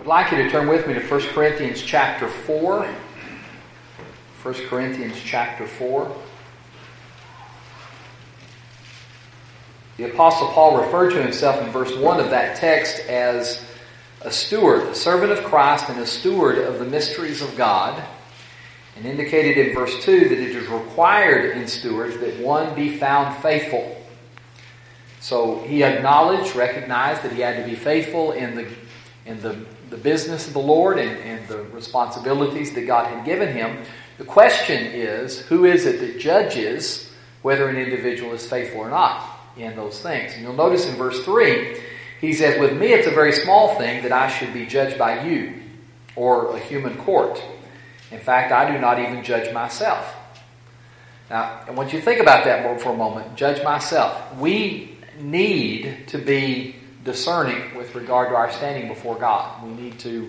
I'd like you to turn with me to 1 Corinthians chapter 4. 1 Corinthians chapter 4. The Apostle Paul referred to himself in verse 1 of that text as a steward, a servant of Christ and a steward of the mysteries of God, and indicated in verse 2 that it is required in stewards that one be found faithful. So he acknowledged, recognized that he had to be faithful in the business of the Lord and the responsibilities that God had given him. The question is, who is it that judges whether an individual is faithful or not in those things? And you'll notice in verse 3, he says, with me it's a very small thing that I should be judged by you or a human court. In fact, I do not even judge myself. Now, I want you to think about that for a moment. Judge myself. We need to be discerning with regard to our standing before God. We need to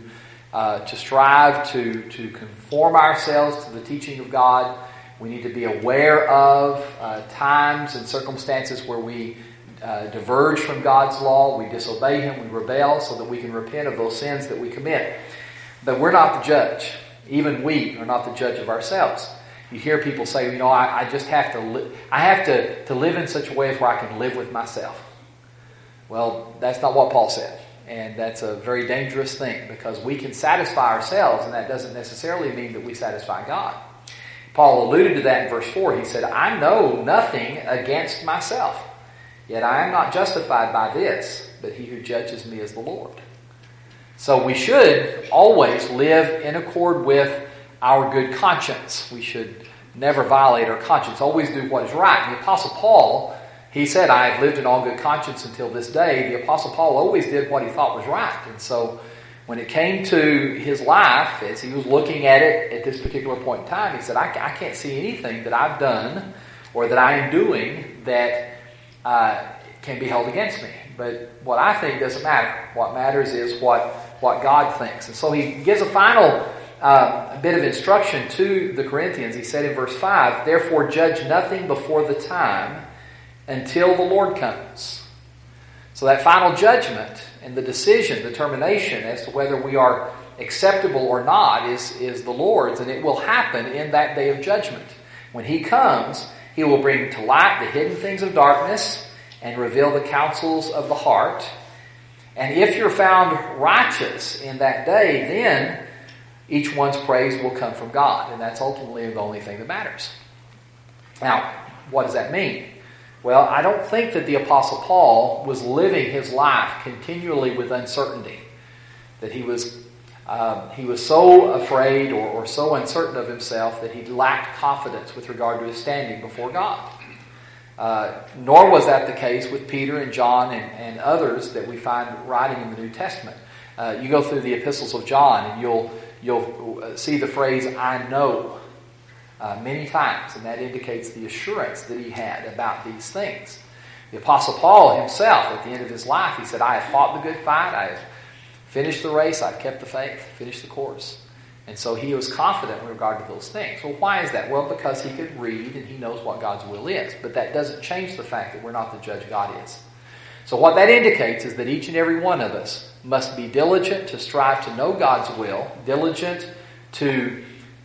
strive to conform ourselves to the teaching of God. We need to be aware of times and circumstances where we diverge from God's law, we disobey Him, we rebel, so that we can repent of those sins that we commit. But we're not the judge. Even we are not the judge of ourselves. You hear people say, I just have to I have to live in such a way as where I can live with myself. Well, that's not what Paul said. And that's a very dangerous thing, because we can satisfy ourselves, and that doesn't necessarily mean that we satisfy God. Paul alluded to that in verse 4. He said, I know nothing against myself, yet I am not justified by this, but he who judges me is the Lord. So we should always live in accord with our good conscience. We should never violate our conscience, always do what is right. And the Apostle Paul, he said, I have lived in all good conscience until this day. The Apostle Paul always did what he thought was right. And so when it came to his life, as he was looking at it at this particular point in time, he said, I can't see anything that I've done or that I am doing that can be held against me. But what I think doesn't matter. What matters is what God thinks. And so he gives a final bit of instruction to the Corinthians. He said in verse 5, therefore judge nothing before the time until the Lord comes. So that final judgment and the decision, determination as to whether we are acceptable or not is the Lord's, and it will happen in that day of judgment. When He comes, He will bring to light the hidden things of darkness and reveal the counsels of the heart. And if you're found righteous in that day, then each one's praise will come from God, and that's ultimately the only thing that matters. Now, what does that mean? Well, I don't think that the Apostle Paul was living his life continually with uncertainty, that he was so afraid or so uncertain of himself that he lacked confidence with regard to his standing before God. Nor was that the case with Peter and John and others that we find writing in the New Testament. You go through the epistles of John and you'll see the phrase, I know, many times, and that indicates the assurance that he had about these things. The Apostle Paul himself, at the end of his life, he said, I have fought the good fight, I have finished the race, I've kept the faith, finished the course. And so he was confident in regard to those things. Well, why is that? Well, because he could read and he knows what God's will is. But that doesn't change the fact that we're not the judge God is. So what that indicates is that each and every one of us must be diligent to strive to know God's will, diligent to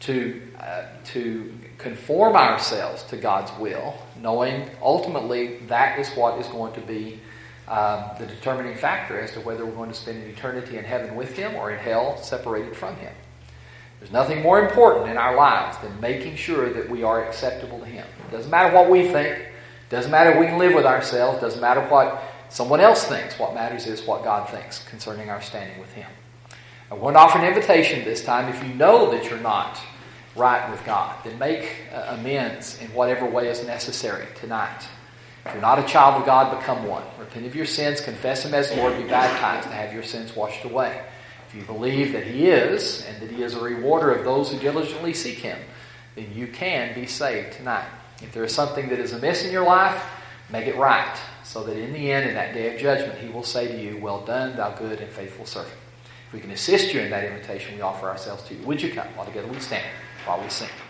conform ourselves to God's will, knowing ultimately that is what is going to be the determining factor as to whether we're going to spend an eternity in heaven with Him or in hell separated from Him. There's nothing more important in our lives than making sure that we are acceptable to Him. It doesn't matter what we think. It doesn't matter if we can live with ourselves. It doesn't matter what someone else thinks. What matters is what God thinks concerning our standing with Him. I want to offer an invitation this time. If you know that you're not right with God, then make amends in whatever way is necessary tonight. If you're not a child of God, become one. Repent of your sins, confess Him as Lord, be baptized to have your sins washed away. If you believe that He is, and that He is a rewarder of those who diligently seek Him, then you can be saved tonight. If there is something that is amiss in your life, make it right, so that in the end, in that day of judgment, He will say to you, well done, thou good and faithful servant. If we can assist you in that invitation, we offer ourselves to you. Would you come? While together we stand, while we sing.